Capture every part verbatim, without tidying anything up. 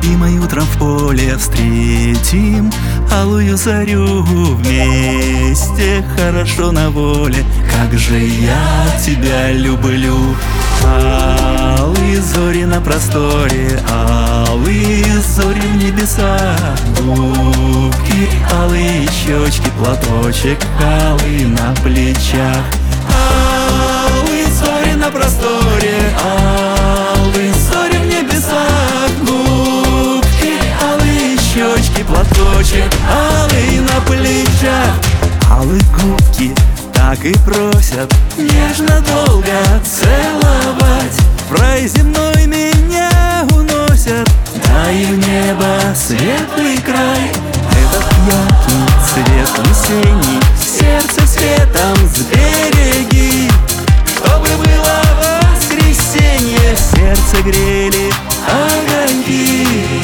любимой, утром в поле встретим алую зарю вместе, хорошо на воле. Как же я тебя люблю! Алые зори на просторе, алые зори в небесах, губки, алые щечки, платочек алый на плечах. Алые зори на просторе, алые зори в небесах, губки, алые щечки, платочек алый на плечах. Алые губки так и просят нежно долго целовать. В рай земной меня уносят, да и в небо светлый край. Этот яркий цвет весенний сердце светом сбереги, чтобы было воскресенье, сердце грели огоньки.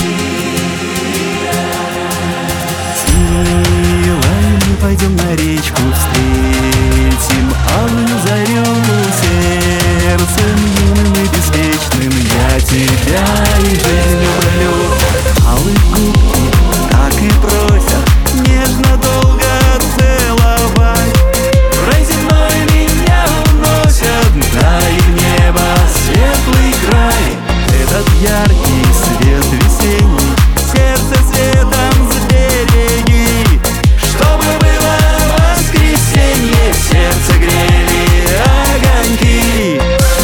С милой мы пойдем на речку, встретим алую зарю. Сердцем юным и беспечным я тебя и жизнь люблю. Алые губки так и просят нежно долго целовать. В рай земной меня уносят, да и в небо светлый край. Этот яркий свет весенний сердце светом сбереги, чтобы было воскресенье, сердце грели огоньки.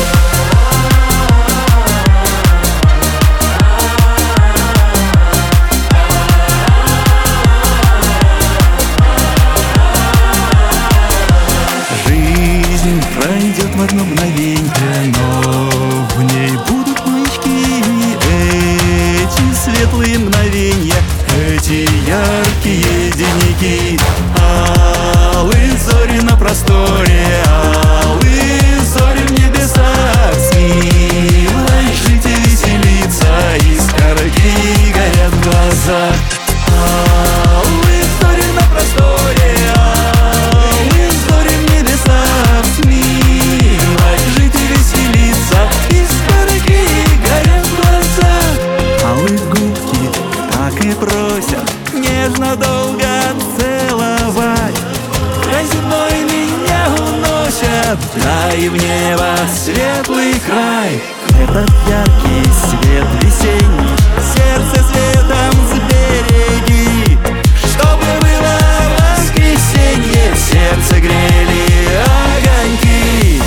Жизнь пройдет в одно мгновенье, но в ней будут маячки. Эти светлые мгновенья, эти яркие деньки. Алые зори на просторе, алые зори в небесах. С милой жить и веселиться, искорки горят в глазах. Алые зори на просторе, алые зори в небесах. С милой жить и веселиться, искорки горят в глазах. Алые губки так и просят нежно долго целовать. Край земной меня уносят, да и в небо светлый край. Этот яркий свет весенний сердце светом сбереги, чтобы было воскресенье, сердце грели огоньки.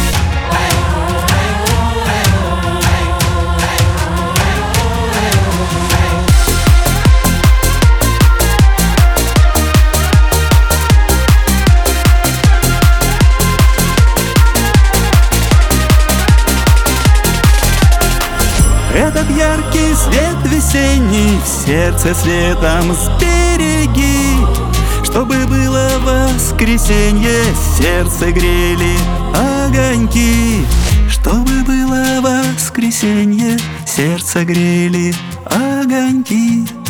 Этот яркий свет весенний в сердце светом сбереги, чтобы было воскресенье, сердце грели огоньки. Чтобы было воскресенье, сердце грели огоньки.